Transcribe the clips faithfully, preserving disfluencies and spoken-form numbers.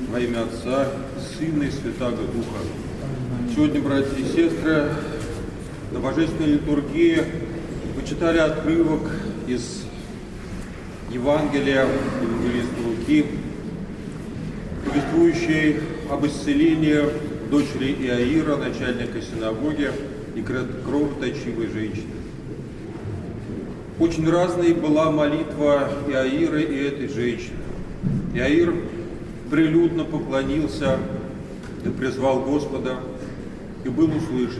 Во имя Отца, Сына и Святаго Духа. Сегодня, братья и сестры, на Божественной литургии мы читали отрывок из Евангелия евангелиста Луки, повествующий об исцелении дочери Иаира, начальника синагоги и кровоточивой женщины. Очень разной была молитва Иаира и этой женщины. Иаир прилюдно поклонился и призвал Господа, и был услышан.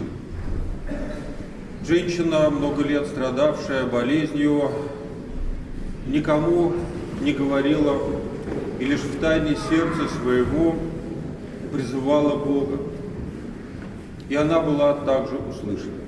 Женщина, много лет страдавшая болезнью, никому не говорила и лишь в тайне сердца своего призывала Бога. И она была также услышана.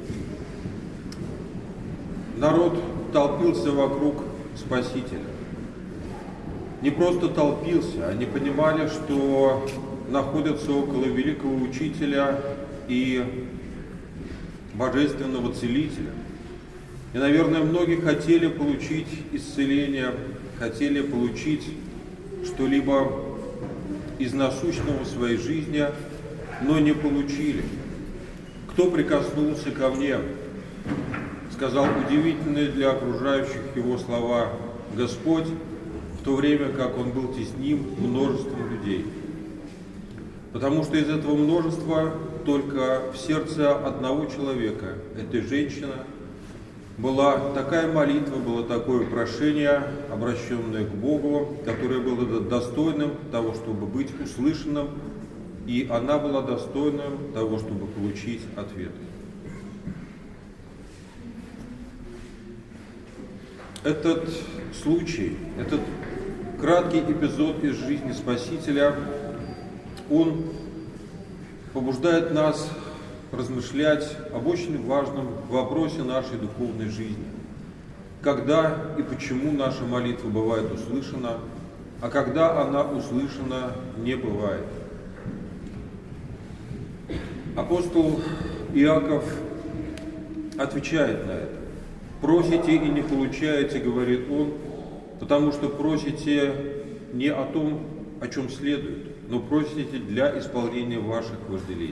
Народ толпился вокруг Спасителя. Не просто толпился, они понимали, что находятся около великого учителя и божественного целителя. И, наверное, многие хотели получить исцеление, хотели получить что-либо из насущного в своей жизни, но не получили. Кто прикоснулся ко мне, сказал удивительные для окружающих его слова Господь, в то время как он был тесним множеством людей. Потому что из этого множества только в сердце одного человека, этой женщины, была такая молитва, было такое прошение, обращенное к Богу, которое было достойным того, чтобы быть услышанным, и она была достойным того, чтобы получить ответ. Этот случай, этот краткий эпизод из жизни Спасителя, он побуждает нас размышлять об очень важном вопросе нашей духовной жизни. Когда и почему наша молитва бывает услышана, а когда она услышана не бывает. Апостол Иаков отвечает на это. «Просите и не получаете, — говорит он, — потому что просите не о том, о чем следует, но просите для исполнения ваших вожделений».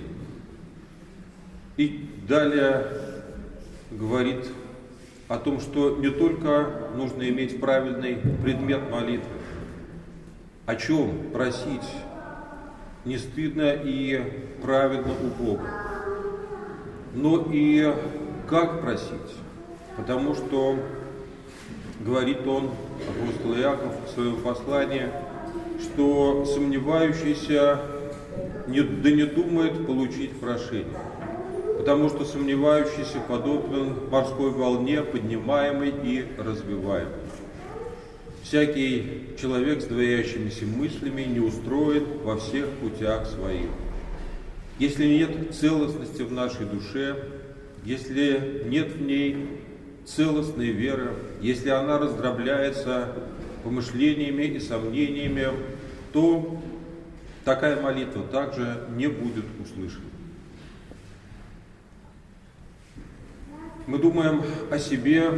И далее говорит о том, что не только нужно иметь правильный предмет молитвы, о чем просить не стыдно и праведно у Бога, но и как просить. Потому что, говорит он, апостол Иаков в своем послании, что сомневающийся не, да не думает получить прошение. Потому что сомневающийся подобен морской волне, поднимаемой и развиваемой. Всякий человек с двоящимися мыслями не устроен во всех путях своих. Если нет целостности в нашей душе, если нет в ней целостной веры, если она раздробляется помышлениями и сомнениями, то такая молитва также не будет услышана. Мы думаем о себе,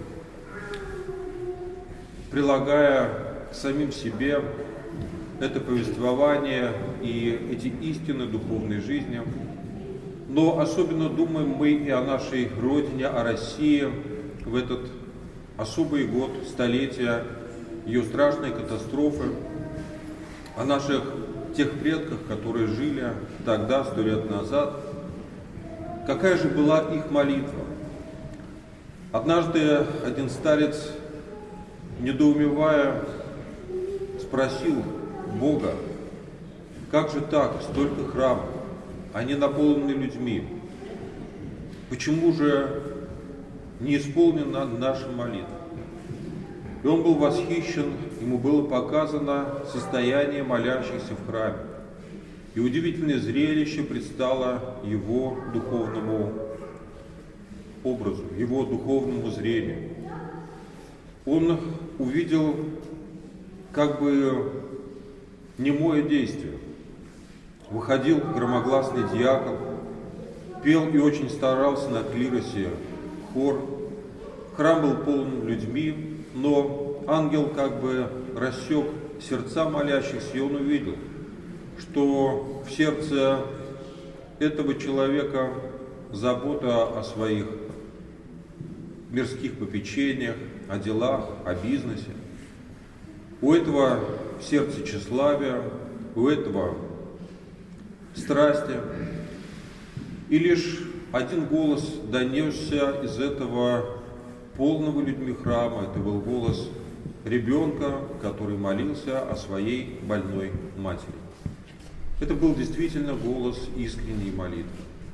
прилагая к самим себе это повествование и эти истины духовной жизни, но особенно думаем мы и о нашей Родине, о России, в этот особый год, столетия ее страшной катастрофы, о наших тех предках, которые жили тогда, сто лет назад. Какая же была их молитва? Однажды один старец, недоумевая, спросил Бога: как же так, столько храмов, они наполнены людьми, почему же не исполнена наша молитва? И он был восхищен, ему было показано состояние молящихся в храме. И удивительное зрелище предстало его духовному образу, его духовному зрению. Он увидел как бы немое действие. Выходил громогласный диакон, пел и очень старался на клиросе хор. Храм был полон людьми, но ангел как бы рассек сердца молящихся, и он увидел, что в сердце этого человека забота о своих мирских попечениях, о делах, о бизнесе. У этого в сердце тщеславие, у этого страсти. И лишь один голос донесся из этого полного людьми храма. Это был голос ребенка, который молился о своей больной матери. Это был действительно голос искренней молитвы.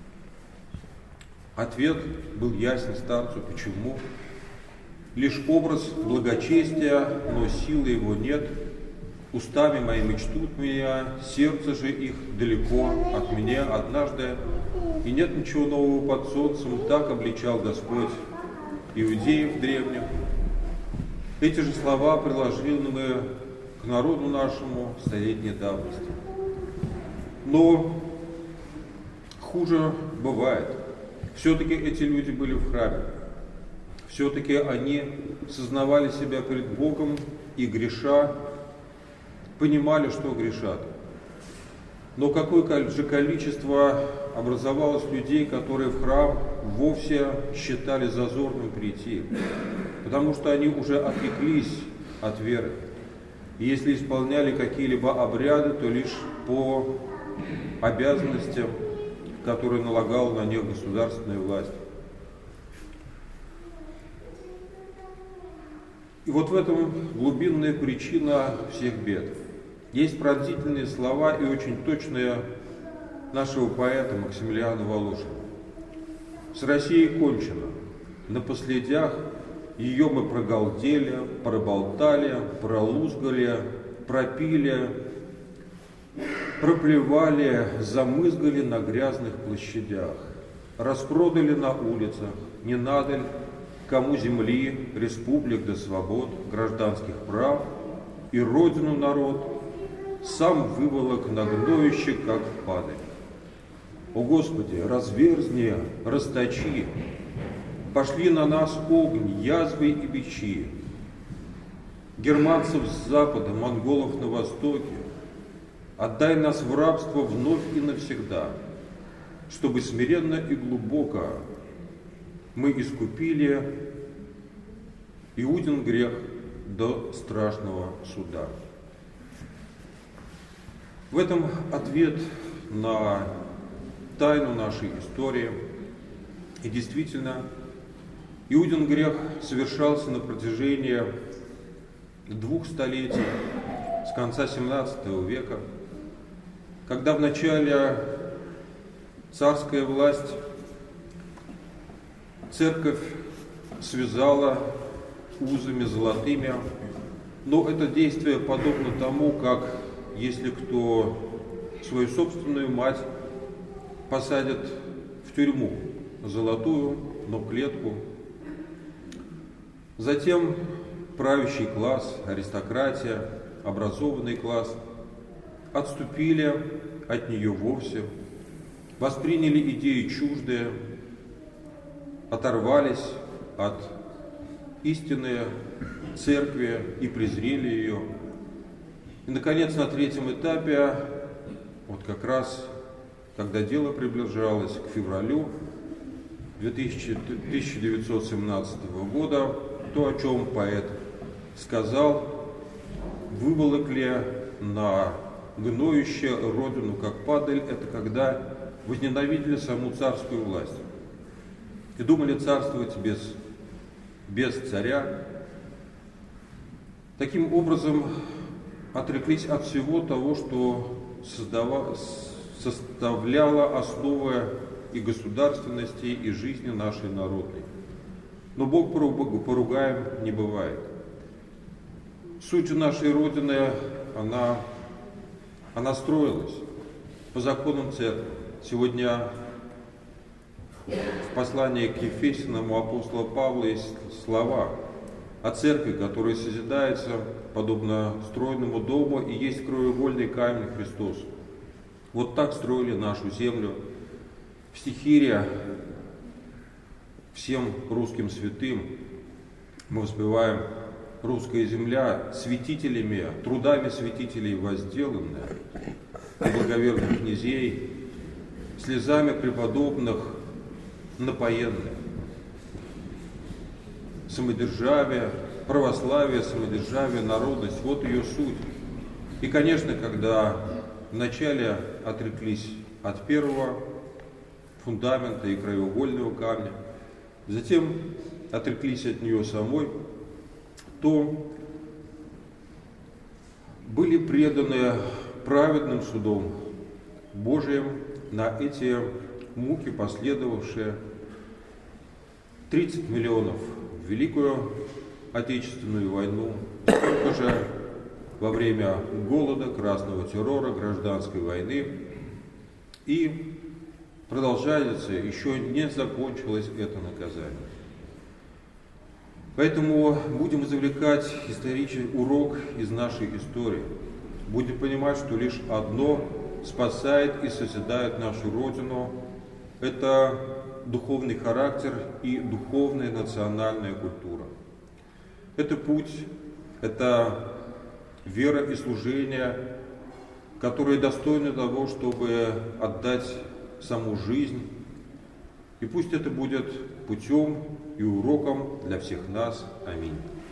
Ответ был ясен старцу. Почему? Лишь образ благочестия, но силы его нет. Устами моими чтут меня, сердце же их далеко от меня однажды. И нет ничего нового под солнцем, так обличал Господь иудеев древних. Эти же слова приложили мы к народу нашему столетней давности. Но хуже бывает. Все-таки эти люди были в храме. Все-таки они сознавали себя перед Богом и, греша, понимали, что грешат. Но какое же количество образовалось людей, которые в храм вовсе считали зазорным прийти, потому что они уже отреклись от веры. И если исполняли какие-либо обряды, то лишь по обязанностям, которые налагала на них государственная власть. И вот в этом глубинная причина всех бед. Есть пронзительные слова и очень точные нашего поэта Максимилиана Волошина. С Россией кончено. На последях ее мы прогалдели, проболтали, пролузгали, пропили, проплевали, замызгали на грязных площадях, распродали на улицах, не надо ли кому земли, республик до свобод, гражданских прав, и родину народ сам выволок на гноище, как падаль. О Господи, разверзни, расточи, пошли на нас огонь, язвы и бичи, германцев с запада, монголов на востоке, отдай нас в рабство вновь и навсегда, чтобы смиренно и глубоко мы искупили Иудин грех до страшного суда. В этом ответ на тайну нашей истории. И действительно, Иудин грех совершался на протяжении двух столетий, с конца семнадцатого века, когда в начале царская власть церковь связала узами золотыми, но это действие подобно тому, как если кто свою собственную мать посадит в тюрьму, золотую, но клетку. Затем правящий класс, аристократия, образованный класс отступили от нее вовсе, восприняли идеи чуждые, оторвались от истинной церкви и презрели ее. И, наконец, на третьем этапе, вот как раз, когда дело приближалось к февралю тысяча девятьсот семнадцатого года, то, о чем поэт сказал, выволокли на гноище родину, как падаль, это когда возненавидели саму царскую власть и думали царствовать без, без царя. Таким образом, отреклись от всего того, что создава, составляло основы и государственности, и жизни нашей народной. Но Бог поругаем не бывает. Суть нашей Родины, она, она строилась по законам церкви. Сегодня в послании к Ефесянам у апостола Павла есть слова о церкви, которая созидается подобно стройному дому, и есть краеугольный камень Христос. Вот так строили нашу землю. В стихире всем русским святым мы воспеваем: «Русская земля святителями, трудами святителей возделанная, и благоверных князей, слезами преподобных напоенны. Самодержавие, православие, самодержавие, народность – вот ее суть. И, конечно, когда вначале отреклись от первого фундамента и краеугольного камня, затем отреклись от нее самой, то были преданы праведным судом Божиим на эти муки, последовавшие тридцать миллионов в Великую Отечественную войну, только же во время голода, красного террора, гражданской войны. И продолжается, еще не закончилось это наказание. Поэтому будем извлекать исторический урок из нашей истории. Будем понимать, что лишь одно спасает и созидает нашу Родину. Это духовный характер и духовная национальная культура. Это путь, это вера и служение, которые достойны того, чтобы отдать саму жизнь. И пусть это будет путем и уроком для всех нас. Аминь.